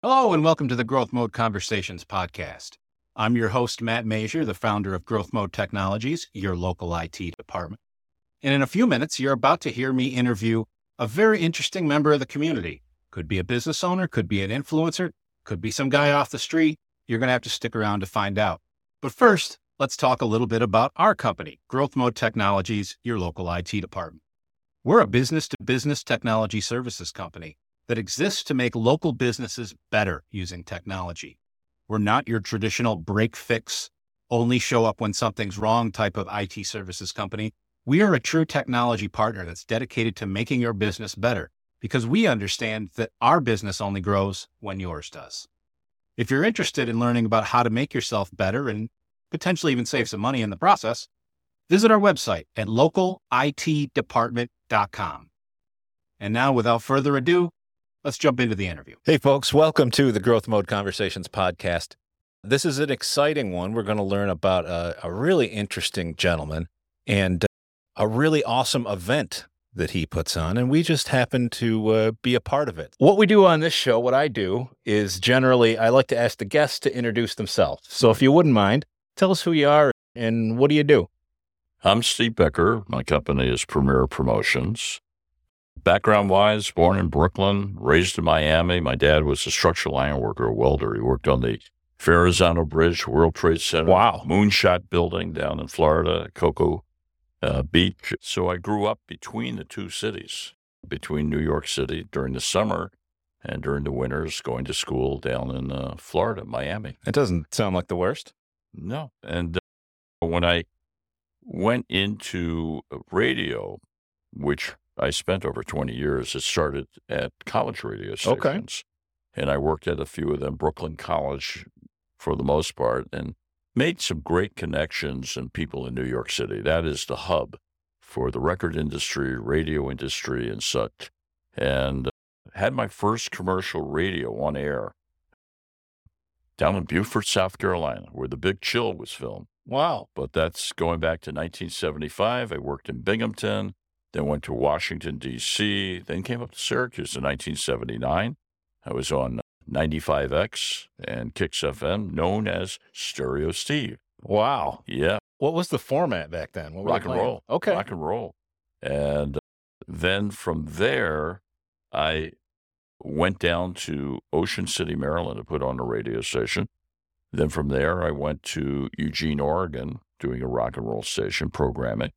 Hello, and welcome to the Growth Mode Conversations podcast. I'm your host, Matt Major, the founder of Growth Mode Technologies, your local IT department. And in a few minutes, you're about to hear me interview a very interesting member of the community. Could be a business owner, could be an influencer, could be some guy off the street. You're going to have to stick around to find out. But first, let's talk a little bit about our company, Growth Mode Technologies, your local IT department. We're a business-to-business technology services company that exists to make local businesses better using technology. We're not your traditional break fix, only show up when something's wrong type of IT services company. We are a true technology partner that's dedicated to making your business better because we understand that our business only grows when yours does. If you're interested in learning about how to make yourself better and potentially even save some money in the process, visit our website at localitdepartment.com. And now, without further ado, let's jump into the interview. Hey, folks, welcome to the Growth Mode Conversations podcast. This is an exciting one. We're going to learn about a really interesting gentleman and a really awesome event that he puts on, and we just happen to be a part of it. What we do on this show, what I do, is generally I like to ask the guests to introduce themselves. So if you wouldn't mind, tell us who you are and what do you do? I'm Steve Becker. My company is Premier Promotions. Background-wise, born in Brooklyn, raised in Miami. My dad was a structural iron worker, a welder. He worked on the Verrazano Bridge, World Trade Center, Moonshot Building down in Florida, Cocoa Beach. So I grew up between the two cities, between New York City during the summer and during the winters, going to school down in Florida, Miami. It doesn't sound like the worst. No. And when I went into radio, which I spent over 20 years. It started at college radio stations. Okay. And I worked at a few of them, Brooklyn College for the most part, and made some great connections and people in New York City. That is the hub for the record industry, radio industry, and such. And had my first commercial radio on air down in Beaufort, South Carolina, where The Big Chill was filmed. Wow. But that's going back to 1975. I worked in Binghamton. Then went to Washington, D.C., then came up to Syracuse in 1979. I was on 95X and Kicks FM, known as Stereo Steve. Wow. Yeah. What was the format back then? What were Rock you and playing? roll. Okay. Rock and roll. And then from there, I went down to Ocean City, Maryland to put on a radio station. Then from there, I went to Eugene, Oregon, doing a rock and roll station programming.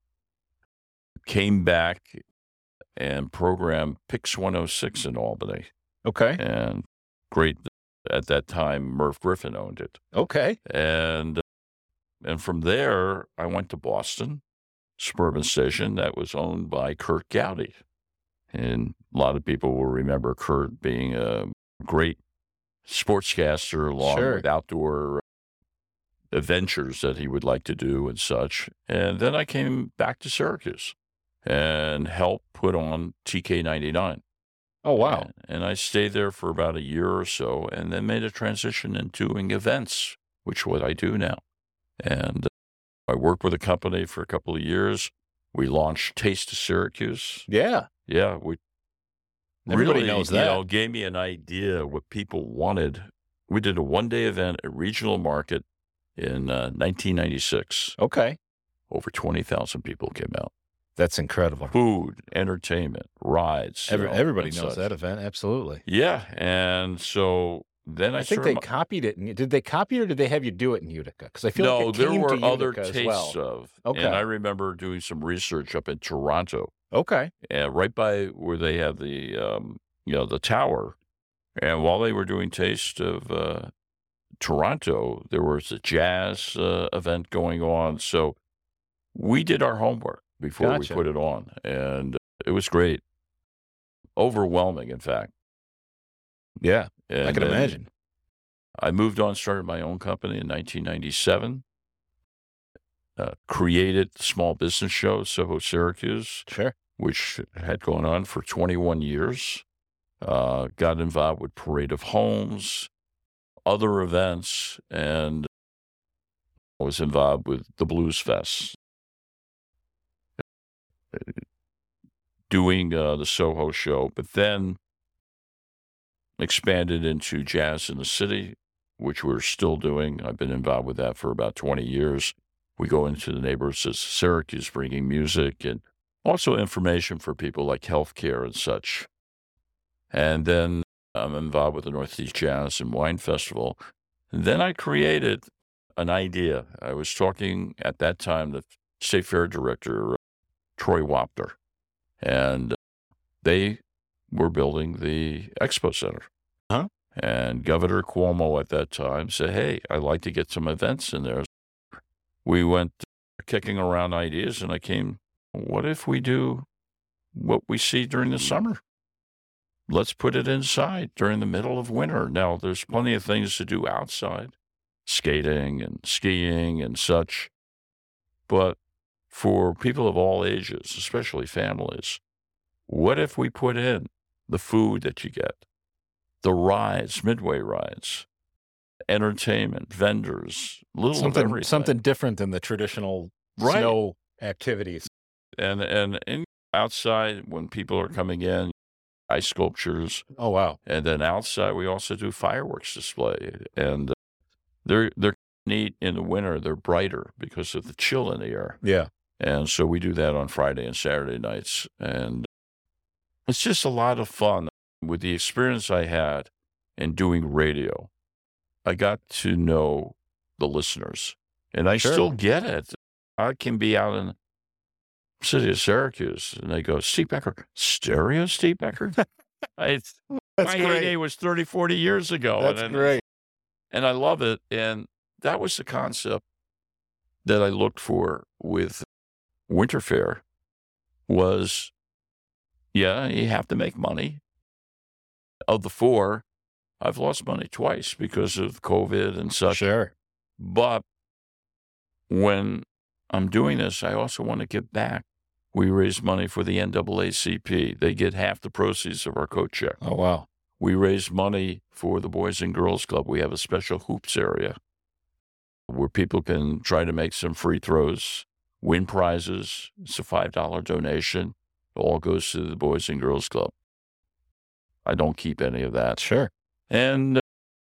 Came back and programmed Pix 106 in Albany. Okay. And great, at that time, Merv Griffin owned it. Okay. And from there, I went to Boston, suburban station that was owned by Kurt Gowdy. And a lot of people will remember Kurt being a great sportscaster along with outdoor adventures that he would like to do and such. And then I came back to Syracuse and helped put on TK99. Oh, wow. And I stayed there for about a year or so and then made a transition into doing events, which is what I do now. And I worked with a company for a couple of years. We launched Taste of Syracuse. Yeah. Yeah. Everybody really, knows that. Gave me an idea what people wanted. We did a one-day event at Regional Market in 1996. Okay. Over 20,000 people came out. That's incredible. Food, entertainment, rides. Everybody knows that event. Absolutely. Yeah. And so then I think they copied it. Did they copy it or did they have you do it in Utica? Because I feel like it came there were to other Utica tastes as well. of. Okay. And I remember doing some research up in Toronto. Okay. Right by where they have the, the tower. And while they were doing Taste of Toronto, there was a jazz event going on. So we did our homework before we put it on. And it was great. Overwhelming, in fact. Yeah, and I can imagine. I moved on, started my own company in 1997. Created the Small Business Show, Soho Syracuse. Sure. Which had gone on for 21 years. Got involved with Parade of Homes, other events, and I was involved with the Blues Fest, doing the Soho show. But then expanded into Jazz in the City, which we're still doing. I've been involved with that for about 20 years. We go into the neighborhoods of Syracuse bringing music and also information for people like healthcare and such. And then I'm involved with the Northeast Jazz and Wine Festival. And then I created an idea. I was talking at that time to the State Fair Director, Troy Wapner, and they were building the Expo Center. Huh? And Governor Cuomo at that time said, hey, I'd like to get some events in there. We went kicking around ideas, and I came, what if we do what we see during the summer? Let's put it inside during the middle of winter. Now, there's plenty of things to do outside, skating and skiing and such. But for people of all ages, especially families, what if we put in the food that you get, the rides, midway rides, entertainment, vendors, little of everything. Something different than the traditional snow activities. And outside, when people are coming in, ice sculptures. Oh, wow. And then outside, we also do fireworks display. And they're neat in the winter. They're brighter because of the chill in the air. Yeah. And so we do that on Friday and Saturday nights. And it's just a lot of fun. With the experience I had in doing radio, I got to know the listeners. And I still get it. I can be out in the city of Syracuse, and they go, Steve Becker, stereo Steve Becker? My heyday was 30, 40 years ago. That's great. And I love it. And that was the concept that I looked for with Winter Fair was, yeah, you have to make money. Of the four, I've lost money twice because of COVID and such. Sure. But when I'm doing this, I also want to give back. We raise money for the NAACP. They get half the proceeds of our coat check. Oh, wow. We raise money for the Boys and Girls Club. We have a special hoops area where people can try to make some free throws, win prizes. It's a $5 donation. It all goes to the Boys and Girls Club. I don't keep any of that. Sure. And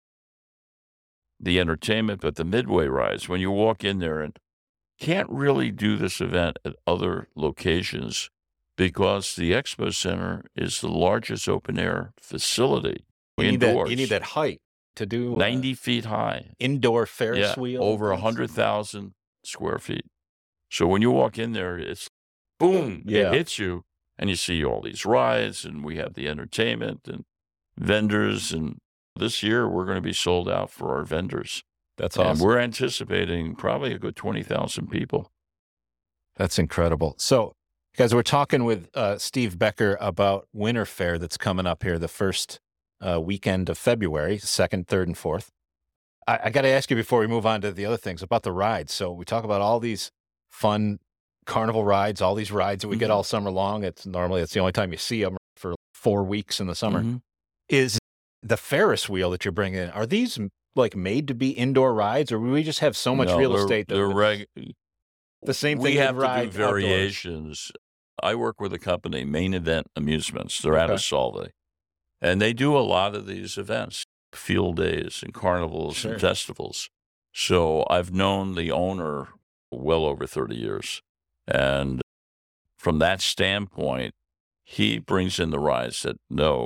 the entertainment, but the midway rides, when you walk in there and can't really do this event at other locations because the Expo Center is the largest open-air facility indoors. You need that height to do 90 feet high. Indoor Ferris wheel. Over 100,000 square feet. So when you walk in there, it's boom, it hits you. And you see all these rides, and we have the entertainment and vendors. And this year, we're going to be sold out for our vendors. That's awesome. And we're anticipating probably a good 20,000 people. That's incredible. So, guys, we're talking with Steve Becker about Winter Fair that's coming up here the first weekend of February, 2nd, 3rd, and 4th. I got to ask you before we move on to the other things about the rides. So we talk about all these fun carnival rides, all these rides that we get all summer long. It's the only time you see them for 4 weeks in the summer. Is the Ferris wheel that you're bringing in, are these like made to be indoor rides, or do we just have so much real estate that the same thing? We have to do variations. I work with a company, Main Event Amusements. They're out of Solvay. And they do a lot of these events, field days and carnivals and festivals. So I've known the owner well over 30 years. And from that standpoint, he brings in the rides that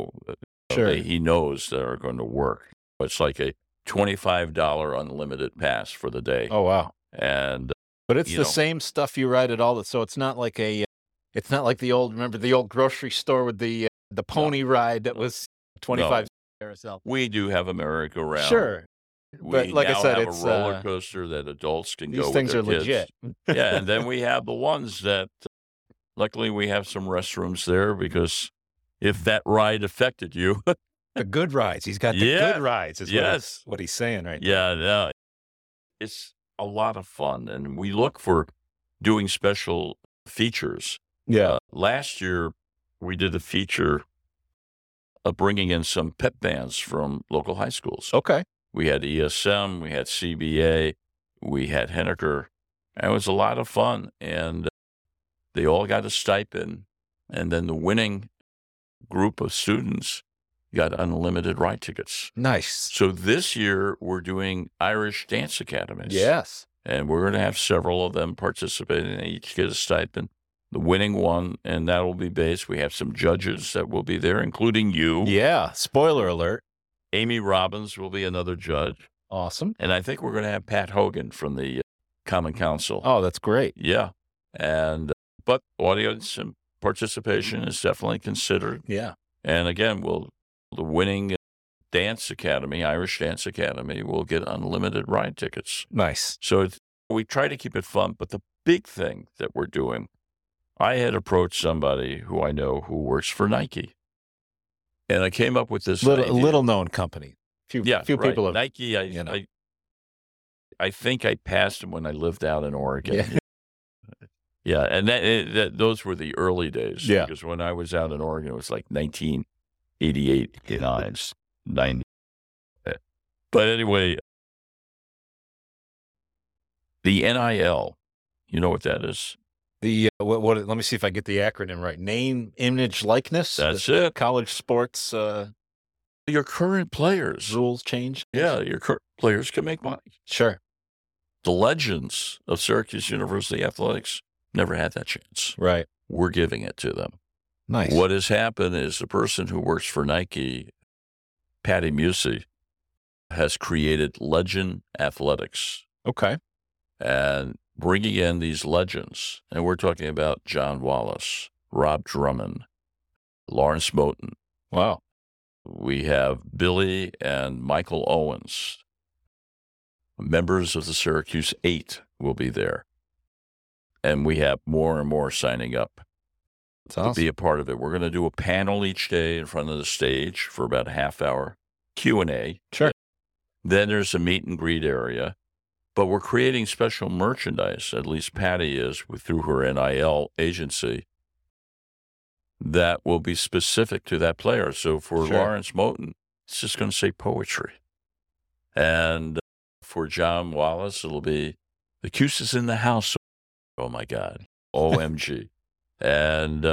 he knows that are going to work. It's like a $25 unlimited pass for the day. Oh, wow. But it's the same stuff you ride at all. So it's not like it's not like remember the old grocery store with the pony ride that was 25 carousel. We do have a merry-go-round. Sure. But like I said, it's a roller coaster that adults can go with. These things are legit. Yeah, and then we have the ones that, luckily, we have some restrooms there because if that ride affected you, the good rides. He's got the good rides. Is what he's saying right now. Yeah, it's a lot of fun, and we look for doing special features. Yeah. Last year, we did a feature of bringing in some pep bands from local high schools. Okay. We had ESM, we had CBA, we had Henniker. And it was a lot of fun, and they all got a stipend. And then the winning group of students got unlimited ride tickets. Nice. So this year we're doing Irish Dance Academies. Yes. And we're going to have several of them participating. They each get a stipend. The winning one, and that will be based. We have some judges that will be there, including you. Yeah. Spoiler alert. Amy Robbins will be another judge. Awesome. And I think we're going to have Pat Hogan from the Common Council. Oh, that's great. Yeah. And but audience and participation is definitely considered. Yeah. And again, the winning Dance Academy, Irish Dance Academy, will get unlimited ride tickets. Nice. So we try to keep it fun. But the big thing that we're doing, I had approached somebody who I know who works for Nike. And I came up with this little known company. Few right. people have Nike. I think I passed him when I lived out in Oregon. Yeah, and those were the early days. Yeah, because when I was out in Oregon, it was like 1988, 90. But anyway, the NIL, you know what that is? The what? Let me see if I get the acronym right. Name, image, likeness. That's it. College sports. Your current players rules change. Yeah, your current players can make money. Sure. The legends of Syracuse University athletics never had that chance. Right. We're giving it to them. Nice. What has happened is the person who works for Nike, Patty Musi, has created Legend Athletics. Okay. And bringing in these legends, and we're talking about John Wallace, Rob Drummond, Lawrence Moten. Wow. We have Billy and Michael Owens. Members of the Syracuse 8 will be there. And we have more and more signing up to be a part of it. We're going to do a panel each day in front of the stage for about a half hour, Q&A. Sure. Then there's a meet and greet area. But we're creating special merchandise, at least Patty is, through her NIL agency, that will be specific to that player. So for Lawrence Moten, it's just going to say poetry. And for John Wallace, it'll be, the Cuse is in the house. Oh, my God. OMG. And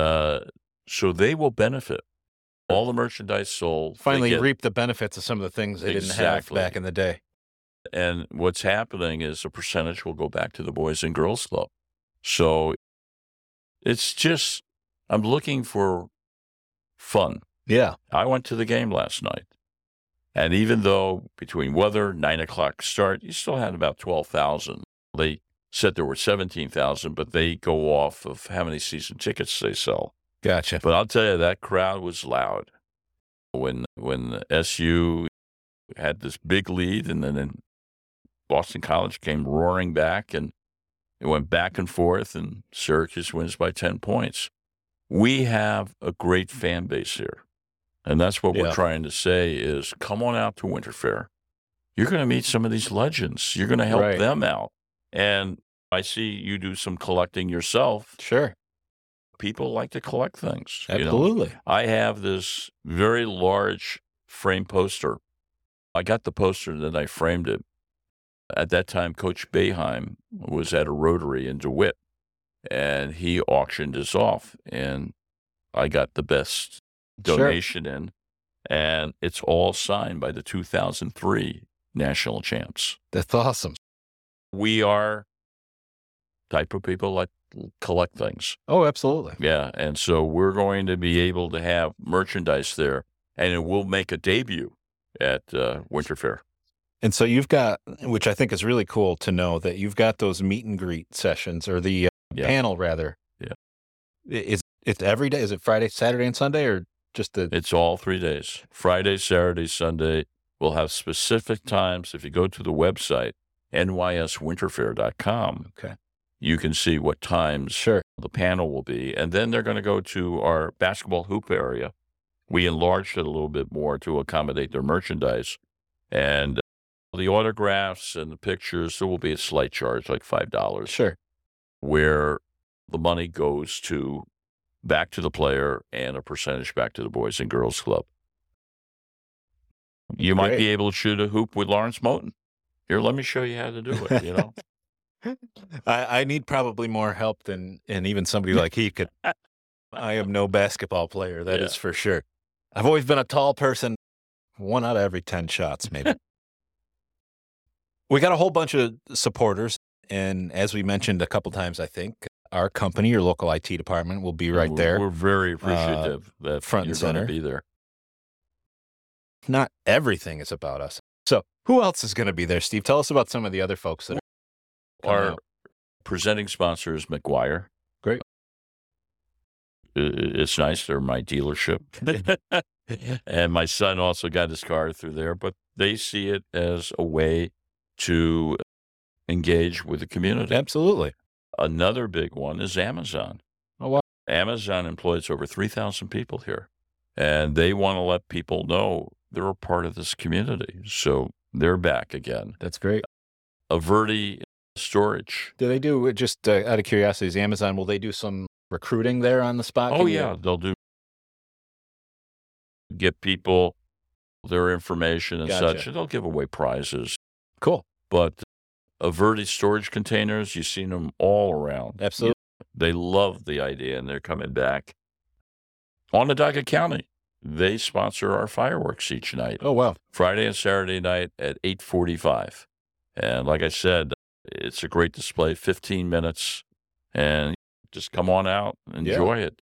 so they will benefit. All the merchandise sold. Finally reap the benefits of some of the things they didn't have back in the day. And what's happening is a percentage will go back to the Boys and Girls Club. So it's just, I'm looking for fun. Yeah. I went to the game last night. And even though between weather, 9 o'clock start, you still had about 12,000. They said there were 17,000, but they go off of how many season tickets they sell. Gotcha. But I'll tell you, that crowd was loud. When SU had this big lead, and then Boston College came roaring back, and it went back and forth, and Syracuse wins by 10 points. We have a great fan base here, and that's what we're trying to say is come on out to Winter Fair. You're going to meet some of these legends. You're going to help them out. And I see you do some collecting yourself. Sure. People like to collect things. Absolutely. You know? I have this very large frame poster. I got the poster and then I framed it. At that time, Coach Boeheim was at a Rotary in DeWitt, and he auctioned this off, and I got the best donation in, and it's all signed by the 2003 national champs. That's awesome. We are type of people like collect things. Oh, absolutely. Yeah, and so we're going to be able to have merchandise there, and it will make a debut at Winter Fair. And so you've got, which I think is really cool to know, that you've got those meet and greet sessions, or the panel rather. Yeah. Is it every day? Is it Friday, Saturday, and Sunday, or just the? It's all 3 days. Friday, Saturday, Sunday. We'll have specific times. If you go to the website, nyswinterfair.com, you can see what times the panel will be. And then they're going to go to our basketball hoop area. We enlarged it a little bit more to accommodate their merchandise. And the autographs and the pictures, there will be a slight charge, like $5. Sure. Where the money goes to back to the player and a percentage back to the Boys and Girls Club. You might be able to shoot a hoop with Lawrence Moten. Here, let me show you how to do it, you know? I need probably more help than even somebody like he could. I am no basketball player, that is for sure. I've always been a tall person. 1 out of every 10 shots, maybe. We got a whole bunch of supporters. And as we mentioned a couple times, I think, our company, your local IT department, will be right there. We're very appreciative that front and you're going center. to be there. Not everything is about us. So who else is going to be there, Steve? Tell us about some of the other folks that are coming Our out. presenting sponsor is McGuire. Great. It's nice. They're my dealership. And my son also got his car through there, but they see it as a way to engage with the community. Absolutely. Another big one is Amazon. Oh, wow. Amazon employs over 3,000 people here, and they want to let people know they're a part of this community. So they're back again. That's great. Averti Storage. Do they do, just out of curiosity, is Amazon, will they do some recruiting there on the spot? Oh, yeah. They'll get people their information and Gotcha. such, and they'll give away prizes. Cool. But Averti storage containers, you've seen them all around. Absolutely. They love the idea, and they're coming back. Onondaga County, they sponsor our fireworks each night. Oh, wow. Friday and Saturday night at 8:45. And like I said, it's a great display, 15 minutes, and just come on out and enjoy it.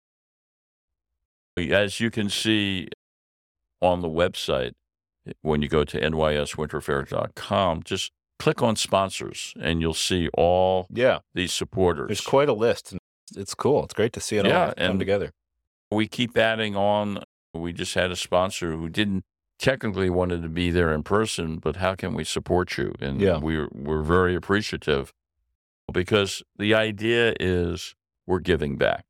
As you can see on the website, when you go to nyswinterfair.com, just click on sponsors, and you'll see all these supporters. There's quite a list, and it's cool. It's great to see it all come together. We keep adding on. We just had a sponsor who didn't technically wanted to be there in person, but how can we support you? And we're very appreciative, because the idea is we're giving back.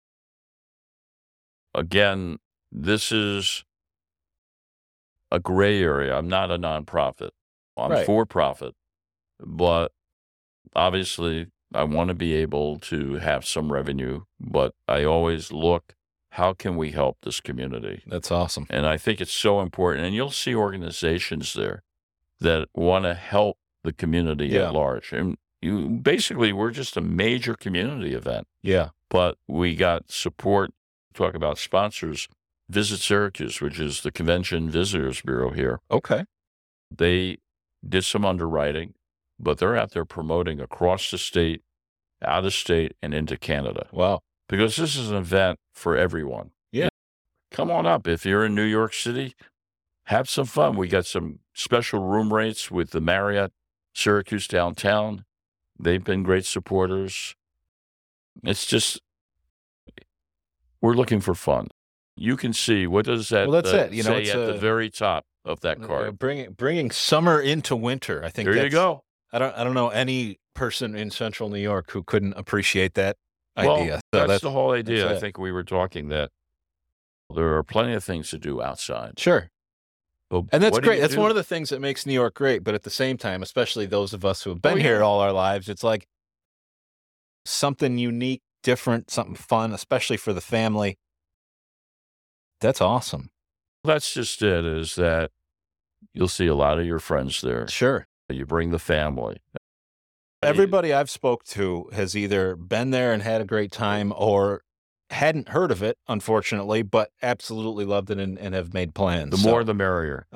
Again, this is a gray area. I'm not a nonprofit. I'm for profit, but obviously I want to be able to have some revenue, but I always look, how can we help this community? That's awesome. And I think it's so important. And you'll see organizations there that want to help the community at large. And we're just a major community event. Yeah. But we got support. Talk about sponsors. Visit Syracuse, which is the Convention Visitors Bureau here. Okay. They did some underwriting, but they're out there promoting across the state, out of state, and into Canada. Wow. Because this is an event for everyone. Yeah. Come on up. If you're in New York City, have some fun. We got some special room rates with the Marriott Syracuse downtown. They've been great supporters. It's just, we're looking for fun. You can see, what does that say it's at the very top of that card? Bringing summer into winter. I think there you go. I don't know any person in central New York who couldn't appreciate that idea. So that's the whole idea. I think we were talking that there are plenty of things to do outside. Sure. But and that's great. That's one of the things that makes New York great. But at the same time, especially those of us who have been here all our lives, it's like something unique, different, something fun, especially for the family. That's awesome. That's just it, is that you'll see a lot of your friends there. Sure. You bring the family. Everybody I've spoke to has either been there and had a great time or hadn't heard of it, unfortunately, but absolutely loved it and have made plans. The more, the merrier.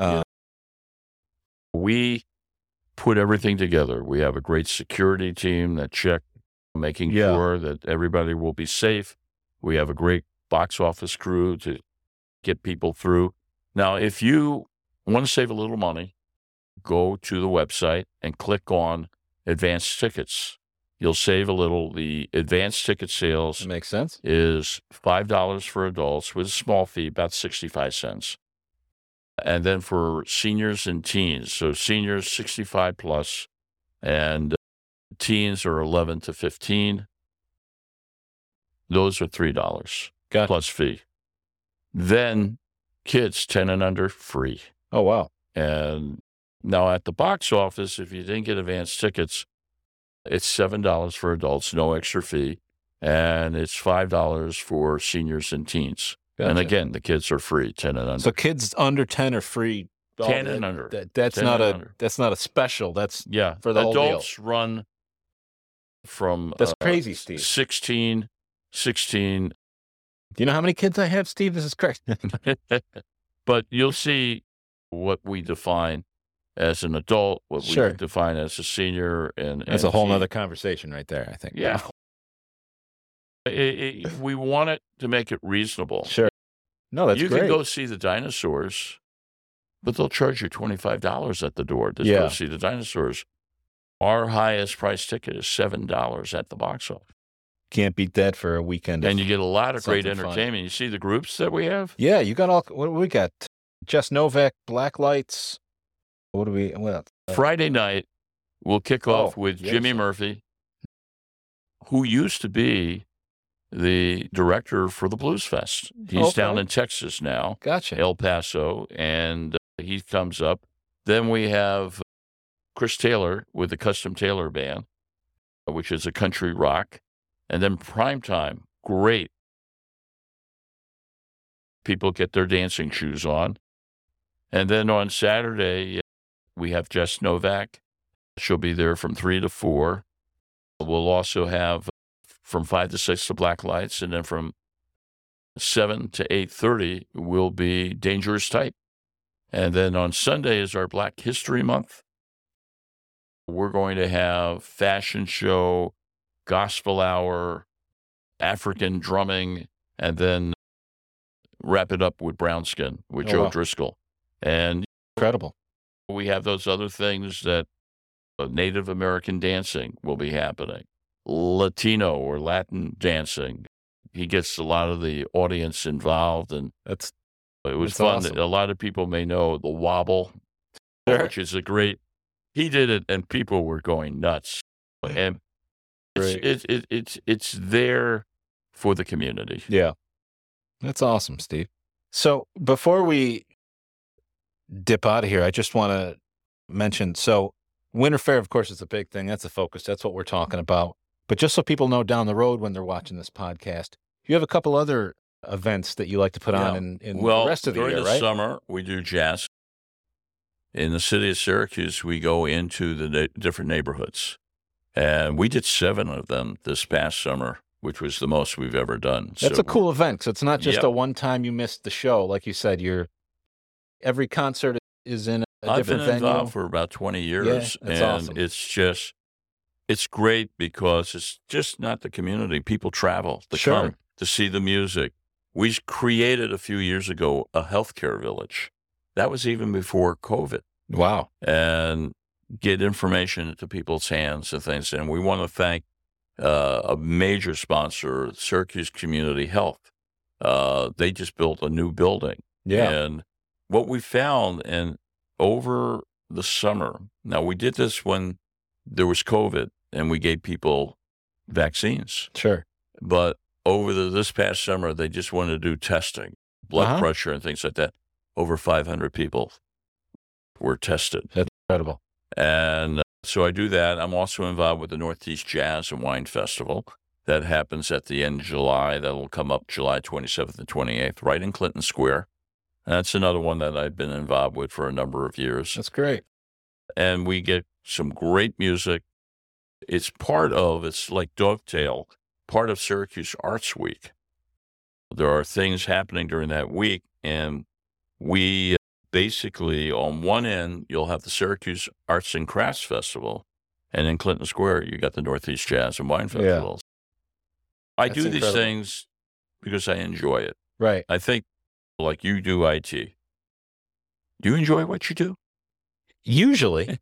We put everything together. We have a great security team that check, making sure that everybody will be safe. We have a great box office crew to get people through. Now, if you want to save a little money, go to the website and click on advanced tickets. You'll save a little. The advanced ticket sales makes sense. Is $5 for adults with a small fee, about 65 cents. And then for seniors and teens, so seniors 65 plus, and teens are 11 to 15. Those are $3 plus fee. Then kids 10 and under, free. Oh, wow. And now at the box office, if you didn't get advanced tickets, it's $7 for adults, no extra fee, and it's $5 for seniors and teens. Gotcha. And again, the kids are free, 10 and under. So kids under 10 are free. 10 and under. That's not a special. That's for the whole deal. Adults run from that's crazy, Steve. 16. Do you know how many kids I have, Steve? This is crazy. But you'll see what we define as an adult, what Sure. we define as a senior. That's a whole nother conversation right there, I think. Yeah. We want it to make it reasonable. Sure. No, that's You great. can go see the dinosaurs, but they'll charge you $25 at the door to Yeah. go see the dinosaurs. Our highest price ticket is $7 at the box office. Can't beat that for a weekend. And you get a lot of great something fun. entertainment. You see the groups that we have? Yeah, you got all. What do we got? Jess Novak, Black Lights. What do we? What else? Friday night, we'll kick off with yes. Jimmy Murphy, who used to be the director for the Blues Fest. He's down in Texas now, Gotcha. El Paso, and he comes up. Then we have Chris Taylor with the Custom Taylor Band, which is a country rock. And then Primetime, great. People get their dancing shoes on. And then on Saturday, we have Jess Novak. She'll be there from 3 to 4. We'll also have from 5 to 6 the Black Lights. And then from 7 to 8:30 will be Dangerous Type. And then on Sunday is our Black History Month. We're going to have fashion show, gospel hour, African drumming, and then wrap it up with Brown Skin with Joe wow. Driscoll. And Incredible. we have those other things that Native American dancing will be happening, Latino or Latin dancing. He gets a lot of the audience involved, and It was that's fun. awesome. A lot of people may know the Wobble, Sure. which is a great. He did it, and people were going nuts. And it's there for the community. Yeah. That's awesome, Steve. So before we dip out of here, I just want to mention, so Winter Fair, of course, is a big thing. That's the focus. That's what we're talking about. But just so people know down the road when they're watching this podcast, you have a couple other events that you like to put on in the rest of the year, during the right? summer, we do jazz. In the city of Syracuse, we go into the different neighborhoods. And we did 7 of them this past summer, which was the most we've ever done. That's a cool event. So it's not just Yep. a one-time you missed the show. Like you said, every concert is in a different I've been venue. involved for about 20 years. Yeah, that's and awesome. it's great because it's just not the community. People travel to Sure. come to see the music. We created a few years ago a healthcare village. That was even before COVID. Wow. And get information into people's hands and things. And we want to thank a major sponsor, Syracuse Community Health. They just built a new building. Yeah. And what we found, and over the summer, now we did this when there was COVID and we gave people vaccines. Sure. But over this past summer, they just wanted to do testing, blood pressure and things like that. Over 500 people were tested. That's incredible. And so I do that. I'm also involved with the Northeast Jazz and Wine Festival. That happens at the end of July. That'll come up July 27th and 28th, right in Clinton Square. And that's another one that I've been involved with for a number of years. That's great. And we get some great music. It's like Dovetail, part of Syracuse Arts Week. There are things happening during that week, and we basically, on one end, you'll have the Syracuse Arts and Crafts Festival, and in Clinton Square, you got the Northeast Jazz and Wine Festivals. I do these things because I enjoy it. Right. I think, like you do IT. Do you enjoy what you do? Usually.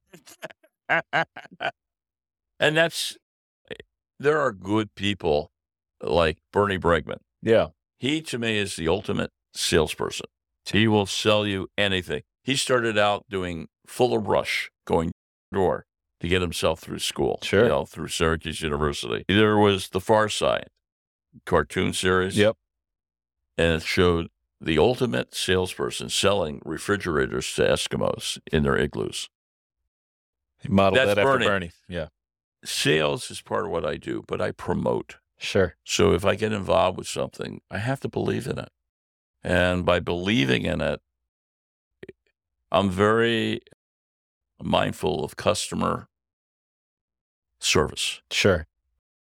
And there are good people like Bernie Bregman. Yeah. He, to me, is the ultimate salesperson. He will sell you anything. He started out doing Fuller Brush, going door to get himself through school. Sure. Through Syracuse University. There was The Far Side cartoon series. Yep. And it showed the ultimate salesperson selling refrigerators to Eskimos in their igloos. He modeled That's that after Bernie. Bernie. Yeah. Sales is part of what I do, but I promote. Sure. So if I get involved with something, I have to believe in it. And by believing in it, I'm very mindful of customer service. Sure.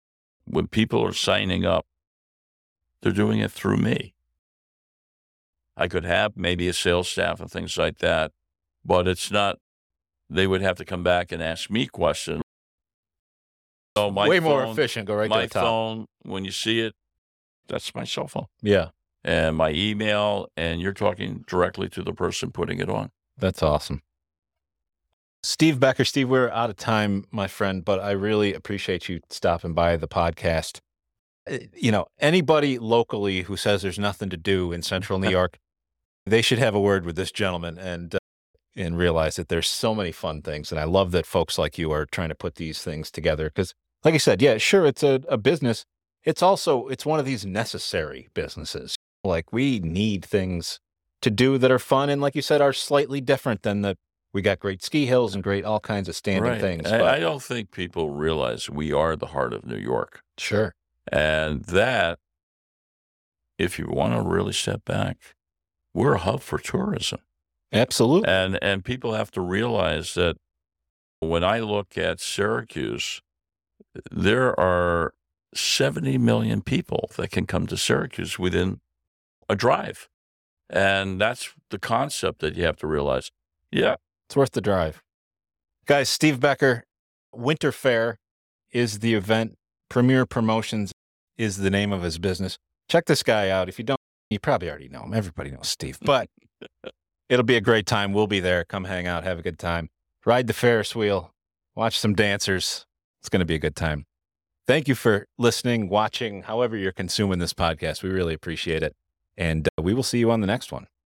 When people are signing up, they're doing it through me. I could have maybe a sales staff and things like that, but it's not, they would have to come back and ask me questions. So Way more efficient. Go right to my the top. phone, when you see it, that's my cell phone. Yeah. And my email, and you're talking directly to the person putting it on. That's awesome. Steve Becker. Steve, we're out of time, my friend, but I really appreciate you stopping by the podcast. Anybody locally who says there's nothing to do in central New York, they should have a word with this gentleman and realize that there's so many fun things. And I love that folks like you are trying to put these things together because, like I said, yeah, sure, it's a business. It's one of these necessary businesses. Like, we need things to do that are fun and, like you said, are slightly different than we got great ski hills and great all kinds of standing things. But I don't think people realize we are the heart of New York. Sure. And that, if you want to really step back, we're a hub for tourism. Absolutely. And people have to realize that when I look at Syracuse, there are 70 million people that can come to Syracuse within a drive. And that's the concept that you have to realize. Yeah. It's worth the drive. Guys, Steve Becker, Winter Fair is the event. Premier Promotions is the name of his business. Check this guy out. If you don't, you probably already know him. Everybody knows Steve, but it'll be a great time. We'll be there. Come hang out, have a good time. Ride the Ferris wheel, watch some dancers. It's going to be a good time. Thank you for listening, watching, however you're consuming this podcast. We really appreciate it. And we will see you on the next one.